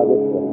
நாகேஸ்வரன்.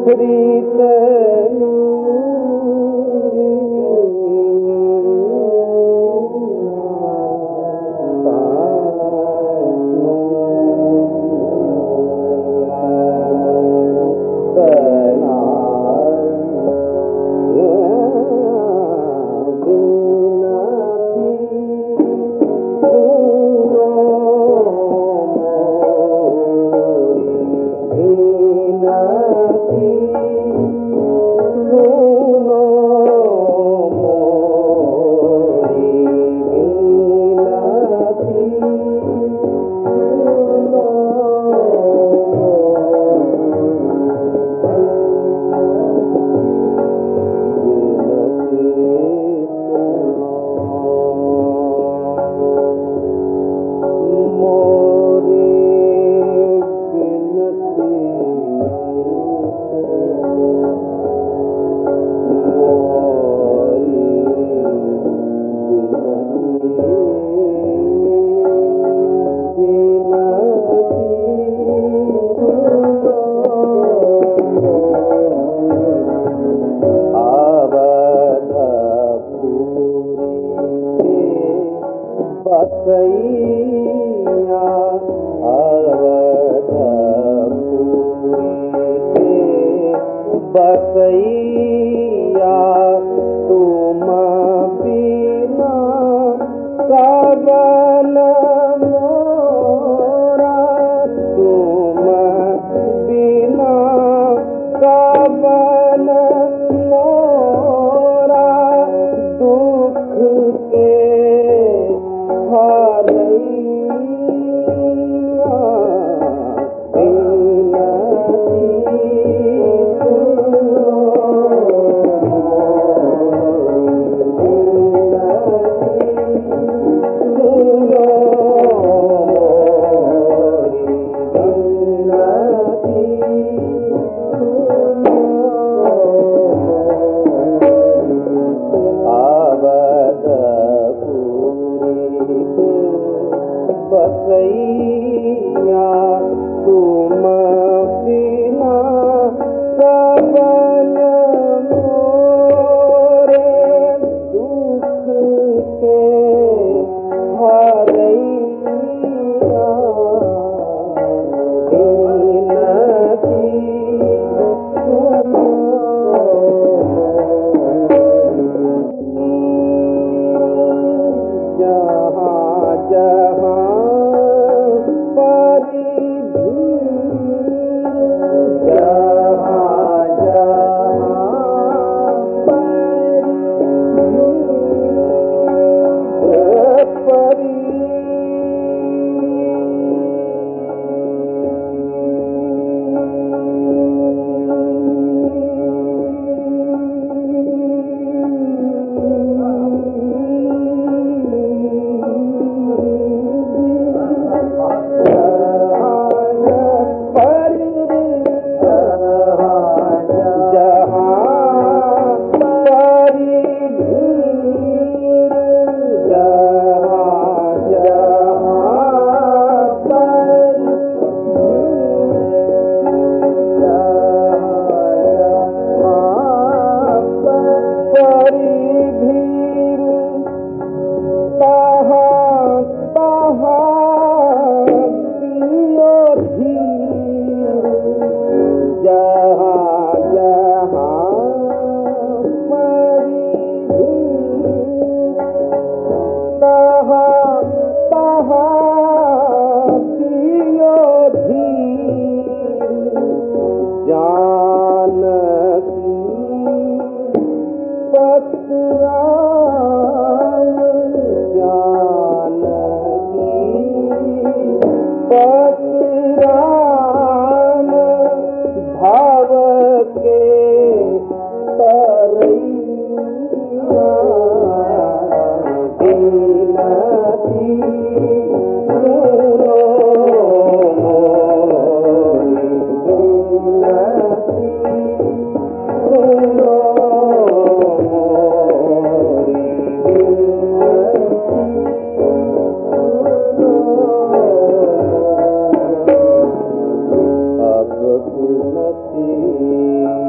सुनती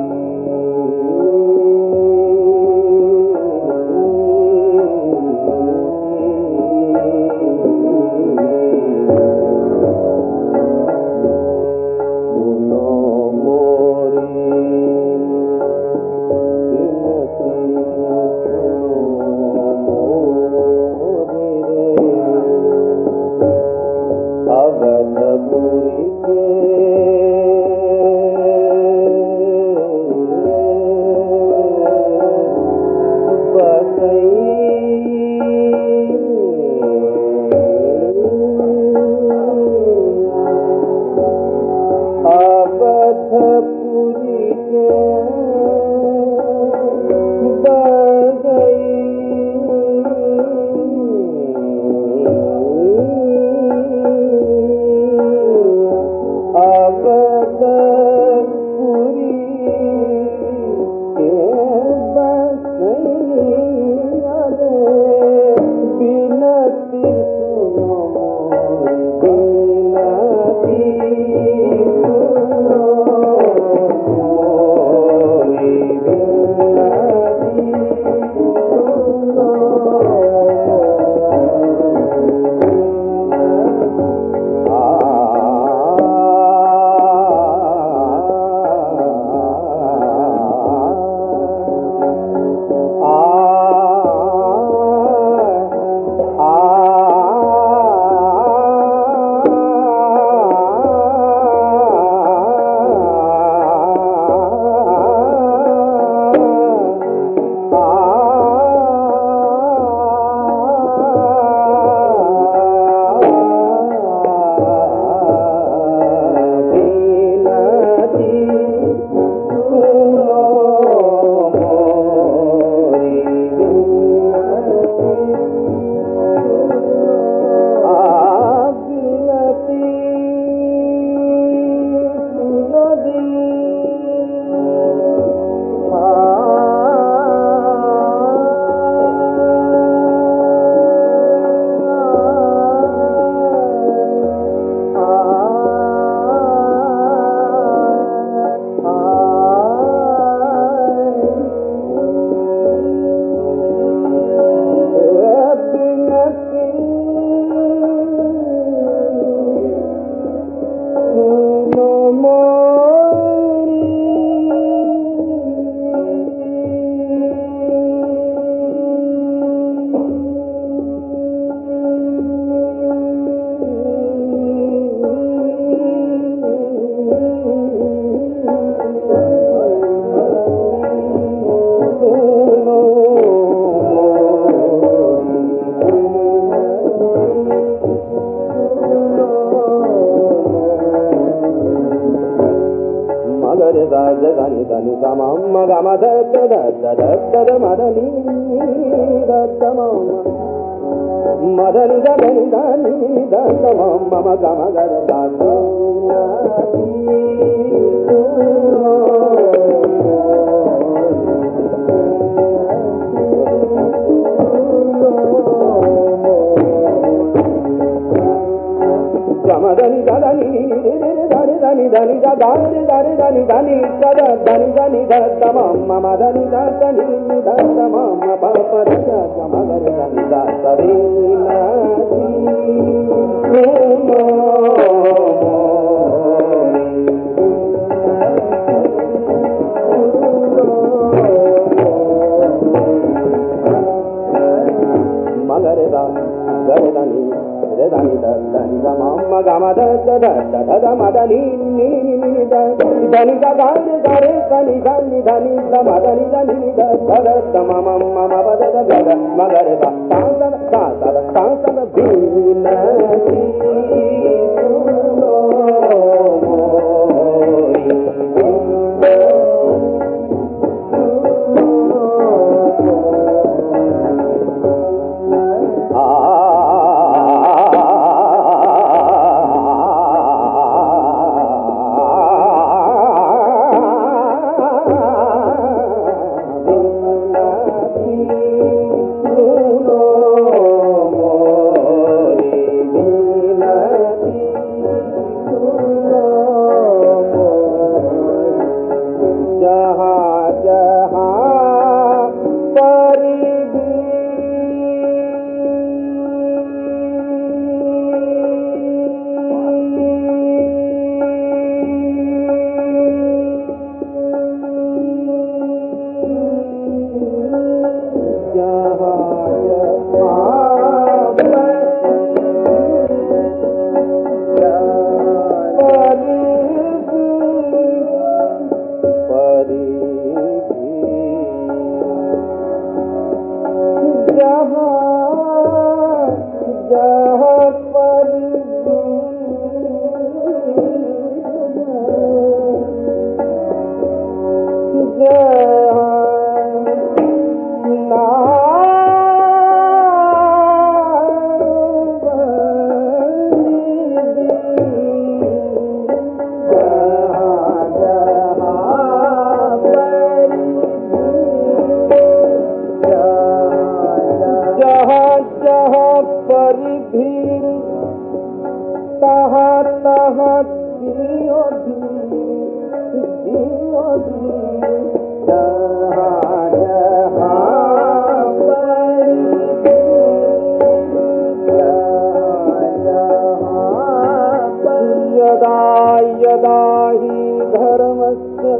यदा हि धर्मस्य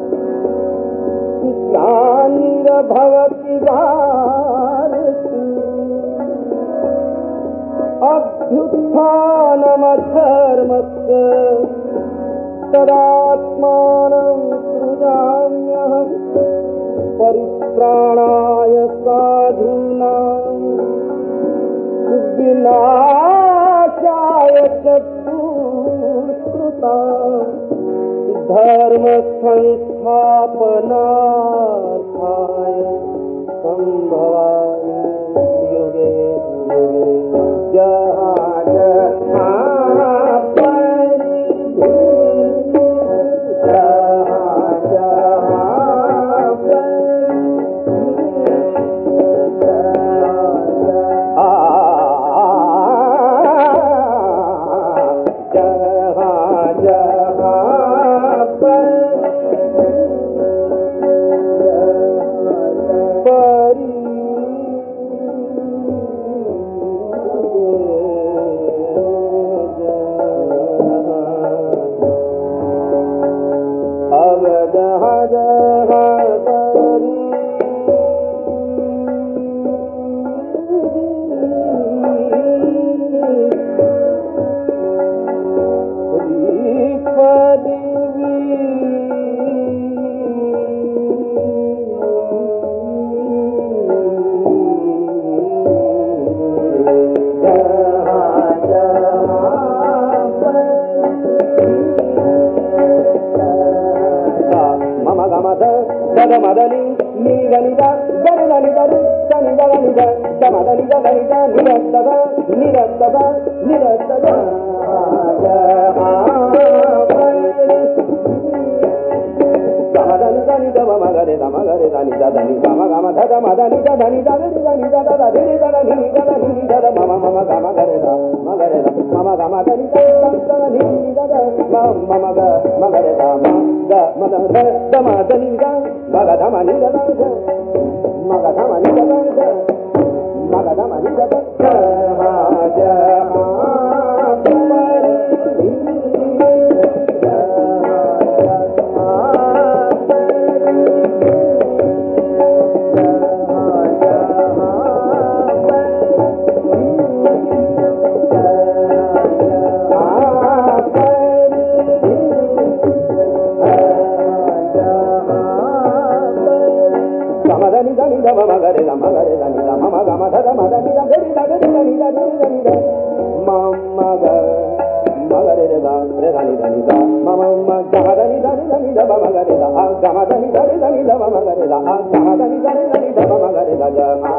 ग्लानिर्भवति भारत अभ्युत्थानमधर्मस्य तदात्मानं सृजाम्यहं परित्राणाय साधूनां विनाशाय च धर्म संस्थापनार्थाय संभवामि युगे युगे जहाँ मदनी नीरनिदा गरनिदा सनिदा गनिदा समदनिदा गनिदा निरस्तदा निरस्तदा निरस्तदा समदनिदा निदा मगरे निदा धनि गम गम धद मदनिदा धनिदा निदा निदा दद निदा निदा निदा मम मम गम गरे दा मगरे दा मम गम धनिदा संसन निदा मम ग मगरे दा म ग मद द मदनिदा Magadhamani Gadanga, Magadhamani Gadanga, Magadhamani Gadanga, magare da mama gama da mama ni da gari da mama ga magare da re da ni da mama ma ga da ni da mama gare da gama da ni da mama gare da gama da ni da mama gare da jama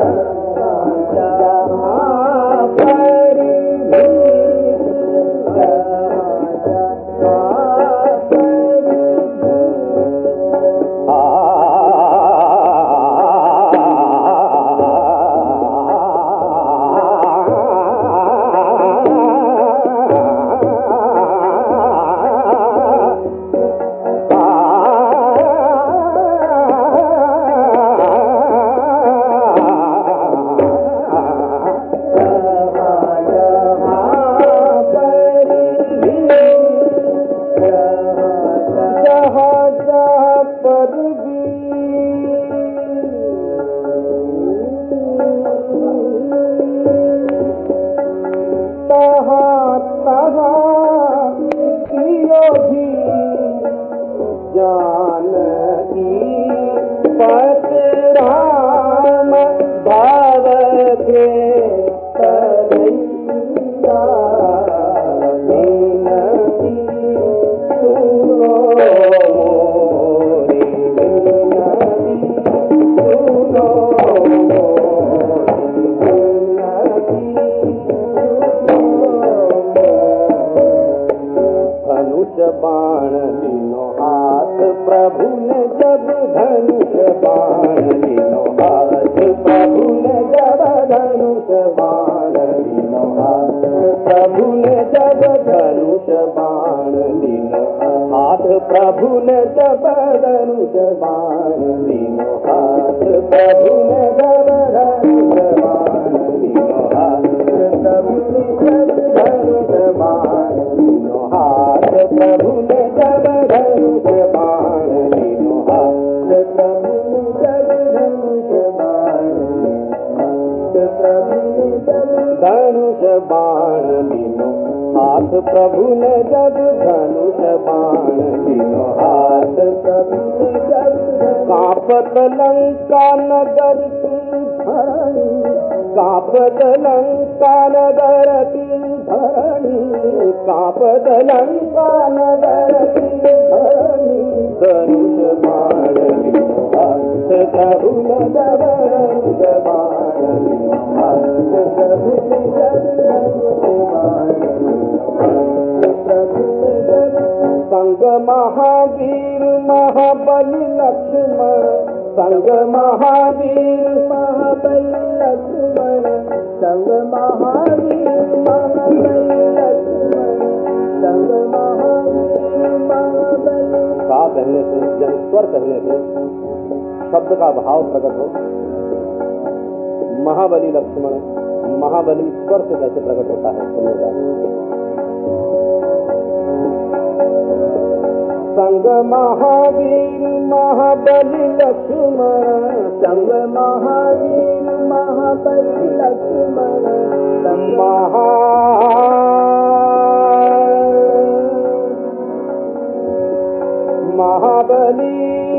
बाण लीनो हाथ प्रभु ने जब धनुष बाण लीनो हाथ प्रभु ने जब धनुष बाण लीनो हाथ प्रभु ने जब धनुष बाण लीनो हाथ प्रभु ने जब धनुष बाण तीनों हाथ प्रभु ने जब धनुष बाण तीनों हाथ प्रभु ने जब धनुष बाण तीनों हाथ प्रभु ने जब धनुष बाण तीनों हाथ प्रभु ने जब धनुष बाण धनुष बाण तीनों हाथ प्रभु ने जब धनुष बाण तीनों हाथ प्रभु ने जब कांपत लंका नगर की धरणी कांपत लंका नगर की धरणी कांपत लंका नगर की धरणी धनुष बाण तीनों हाथ प्रभु ने जब धनुष बाण तीनों हाथ प्रभु ने जब धनुष बाण संग महावीर महाबली लक्ष्मण संग महावीर महाबली लक्ष्मण संग महावीर महाबली लक्ष्मण संग महावीर महाबली। सा कहने से जब स्वर कहने से शब्द का भाव प्रकट हो, महाबली लक्ष्मण महाबली स्वर से कैसे प्रकट होता है सुनेगा। संग महावीर महाबली लक्ष्मण संग महावीर महाबली लक्ष्मण संग महाबली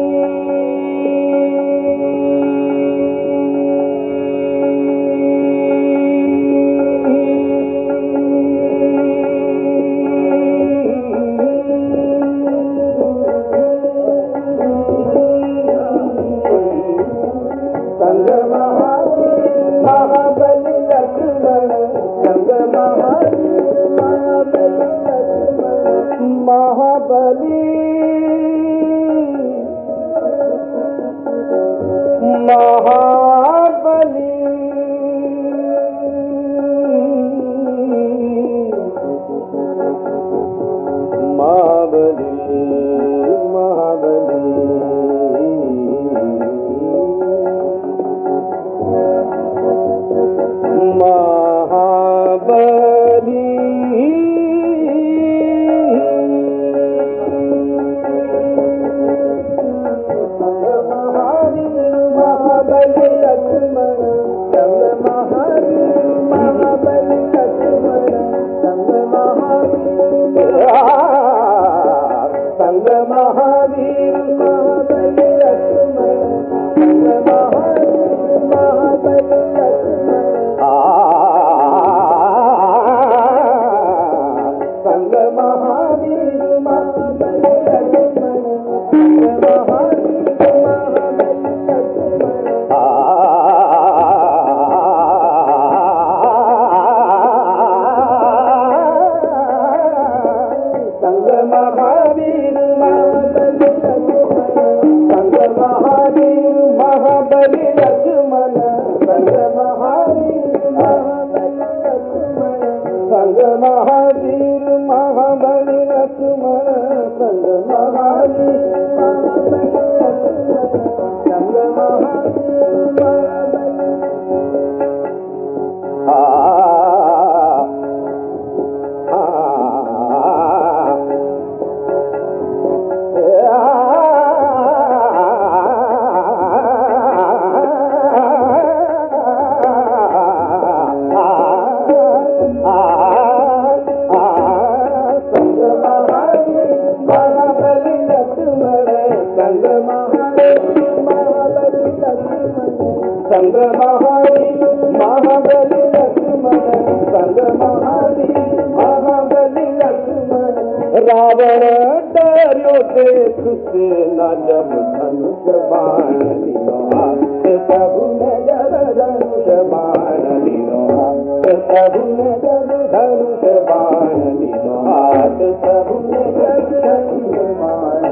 रावण डरो देख से न जब धनुष बाण तीनों हाथ प्रभु ने जब धनुष बाण तीनों हाथ प्रभु ने जब धनुष बाण तीनों हाथ प्रभु ने जब धनुष बाण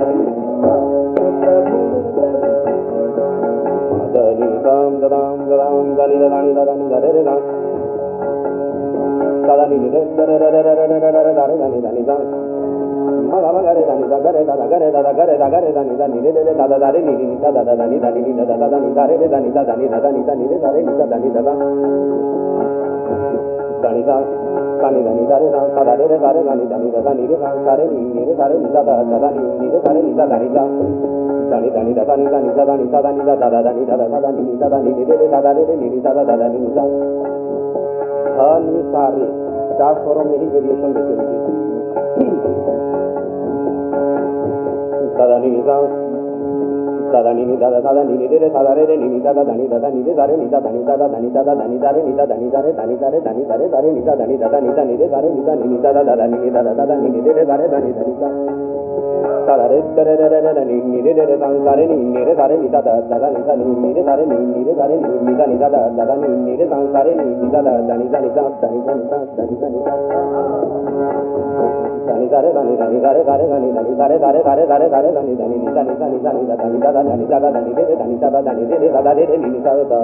दनी राम राम राम दनी दनी दनी दरे राम दनी दरे दरे दरे दरे दनी दनी दनी da gare da gare da gare da gare da ni da ni re da da re ni ni da da da ni da ni da da ni da re da ni da ni da da ni da ni da re ni da ni da da ni da ni da ni da re da da re da re da ni da ni da ni re da re ni re da re ni da da ni re da re ni da ni da dani dani da dani dani da dani da dani da da da ni da da da ni da da ni re da da re ni da da ni da ni sa re 4 स्वरों में ही variation देते हैं दादा नी दा दादा नी दादा दादा नी रे दादा रे नी दादा धनी दादा नी रे दारे नी दादा धनी दादा धनी दादा धनी दारे नी दादा धनी दारे धनी दारे धनी दारे दारे नी दादा धनी दादा नी दानी रे दारे नी दानी नी दादा दादा नी दादा दादा नी रे दारे धनी धनी दादा रे रे रे रे नी रे रे दारे नी रे दारे नी दादा दादा नी दानी नी रे दारे नी रे दारे नी दानी दादा दादा नी रे दारे नी दादा धनी धनी दादा धनी धनी दादा धनी धनी दानी दारे धनी धनी दारे दारे धनी धनी दारे दारे दारे दारे दारे धनी धनी नी दानी दानी दानी दानी दादा धनी दादा धनी रे धनी दादा धनी रे दादा रे नी दादा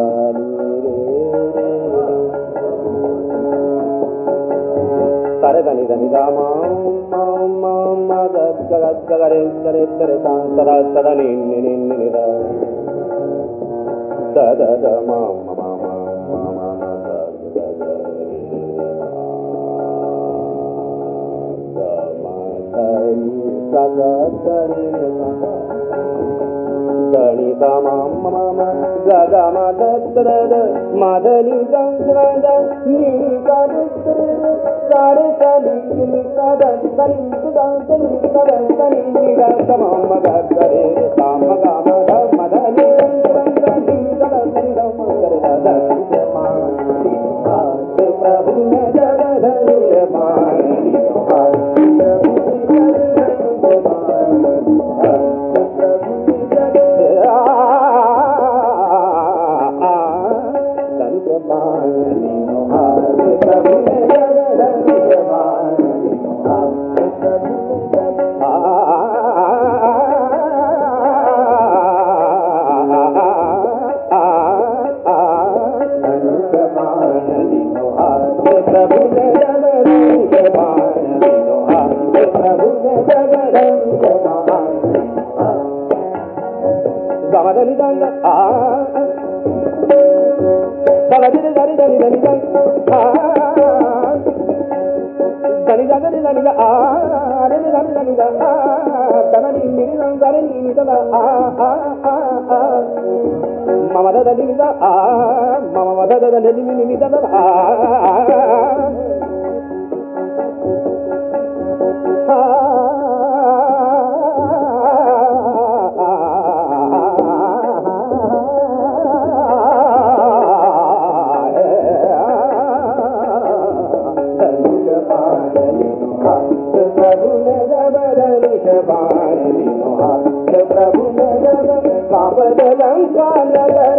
सारे धनी धनी दा मा मा मा गा गा गा रे रे रे सा सदा सदा नी नी नी नी दा दा दा दा मा मा मा मा मा मा दा दा दा दा मा दा नी सा गा दा रे सा दा नी दा मा मा मा गा गा मा दा दा दा मा दा नी दा दा दा नी गा दा दा सारे साली नी दा दा दा नी दा दा नी दा दा दा नी दा दा मा मा गा गा रे सा मा गा मा दा मा दा नी दा दा नी दा दा नी दा मा गा रे दा दा नी मा नी प्रभु ने जग धरे मा नी mama da da ni da mama da da da ni da da प्रभु